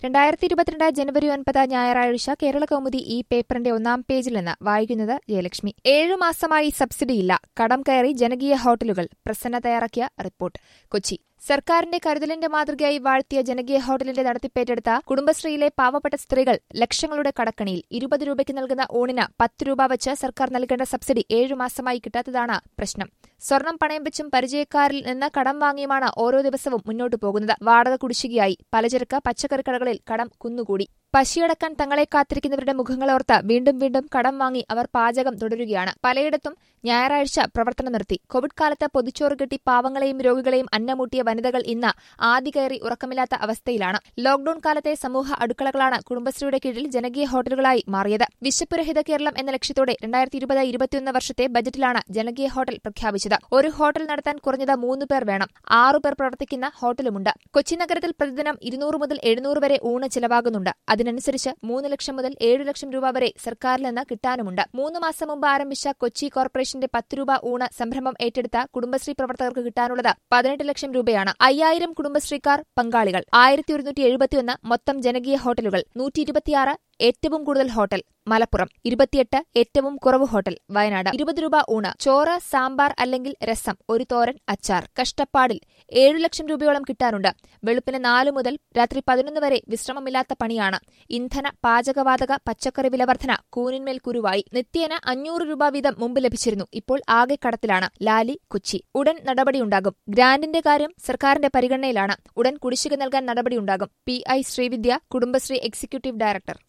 2022 ജനുവരി 9 ഞായറാഴ്ച കേരളകൗമുദി ഈ പേപ്പറിന്റെ ഒന്നാം പേജിൽ നിന്ന് വായിക്കുന്നത് ജയലക്ഷ്മി. 7 മാസമായി സബ്സിഡിയില്ല, കടം കയറി ജനകീയ ഹോട്ടലുകൾ. പ്രസന്ന തയ്യാറാക്കിയ റിപ്പോർട്ട്. കൊച്ചി. സർക്കാരിന്റെ കരുതലിന്റെ മാതൃകയായി വാഴ്ത്തിയ ജനകീയ ഹോട്ടലിന്റെ നടത്തിപ്പേറ്റെടുത്ത കുടുംബശ്രീയിലെ പാവപ്പെട്ട സ്ത്രീകൾ ലക്ഷങ്ങളുടെ കടക്കണിയിൽ. 20 രൂപയ്ക്ക് നൽകുന്ന ഊണിന് 10 രൂപ വച്ച് സർക്കാർ നൽകേണ്ട സബ്സിഡി 7 മാസമായി കിട്ടാത്തതാണ് പ്രശ്നം. സ്വർണം പണയം വെച്ചും പരിചയക്കാരിൽ നിന്ന് കടം വാങ്ങിയുമാണ് ഓരോ ദിവസവും മുന്നോട്ടു പോകുന്നത്. വാടക കുടിശ്ശികയായി. പലചരക്ക്, പച്ചക്കറി കടകളിൽ കടം കുന്നുകൂടി. പശിയടക്കാൻ തങ്ങളെ കാത്തിരിക്കുന്നവരുടെ മുഖങ്ങളോർത്ത് വീണ്ടും വീണ്ടും കടം വാങ്ങി അവർ പാചകം തുടരുകയാണ്. പലയിടത്തും ഞായറാഴ്ച പ്രവർത്തനം നിർത്തി. കോവിഡ് കാലത്ത് പൊതിച്ചോറ് കെട്ടി പാവങ്ങളെയും രോഗികളെയും അന്നമൂട്ടിയ വനിതകൾ ഇന്ന് ആദി കയറി ഉറക്കമില്ലാത്ത അവസ്ഥയിലാണ്. ലോക്ഡൌൺ കാലത്തെ സമൂഹ അടുക്കളകളാണ് കുടുംബശ്രീയുടെ കീഴിൽ ജനകീയ ഹോട്ടലുകളായി മാറിയത്. വിശപ്പുരഹിത കേരളം എന്ന ലക്ഷ്യത്തോടെ 2020-21 വർഷത്തെ ബജറ്റിലാണ് ജനകീയ ഹോട്ടൽ പ്രഖ്യാപിച്ചത്. ഒരു ഹോട്ടൽ നടത്താൻ കുറഞ്ഞത് 3 പേർ വേണം. 6 പേർ പ്രവർത്തിക്കുന്ന ഹോട്ടലുമുണ്ട്. കൊച്ചി നഗരത്തിൽ പ്രതിദിനം 200 മുതൽ 700 വരെ ഊണ് ചിലവാകുന്നുണ്ട്. അതിനനുസരിച്ച് 3 ലക്ഷം മുതൽ 7 ലക്ഷം രൂപ വരെ സർക്കാരിൽ നിന്ന് കിട്ടാനുമുണ്ട്. 3 മാസം മുമ്പ് ആരംഭിച്ച കൊച്ചി കോർപ്പറേഷന്റെ 10 രൂപ ഊണ് സംരംഭം ഏറ്റെടുത്ത കുടുംബശ്രീ പ്രവർത്തകർക്ക് കിട്ടാനുള്ളത് 18 ലക്ഷം രൂപയാണ്. 5000 കുടുംബശ്രീക്കാർ പങ്കാളികൾ. 1171 മൊത്തം ജനകീയ ഹോട്ടലുകൾ. 126 ഏറ്റവും കൂടുതൽ ഹോട്ടൽ മലപ്പുറം. 28 ഏറ്റവും കുറവ് ഹോട്ടൽ വയനാട്. 20 രൂപ ഊണ്. ചോറ്, സാമ്പാർ അല്ലെങ്കിൽ രസം, ഒരു തോരൻ, അച്ചാർ. കഷ്ടപ്പാടിൽ 7 ലക്ഷം രൂപയോളം കിട്ടാനുണ്ട്. വെളുപ്പിന് 4 മുതൽ രാത്രി 11 വരെ വിശ്രമമില്ലാത്ത പണിയാണ്. ഇന്ധന, പാചകവാതക, പച്ചക്കറി വിലവർധന കൂനിന്മേൽ കുരുവായി. നിത്യേന 500 രൂപ വീതം മുമ്പ് ലഭിച്ചിരുന്നു. ഇപ്പോൾ ആകെ കടത്തിലാണ്. ലാലി, കൊച്ചി. ഉടൻ നടപടിയുണ്ടാകും. ഗ്രാന്റിന്റെ കാര്യം സർക്കാരിന്റെ പരിഗണനയിലാണ്. ഉടൻ കുടിശ്ശിക നൽകാൻ നടപടിയുണ്ടാകും. PI Sreevidya, Kudumbashree executive director.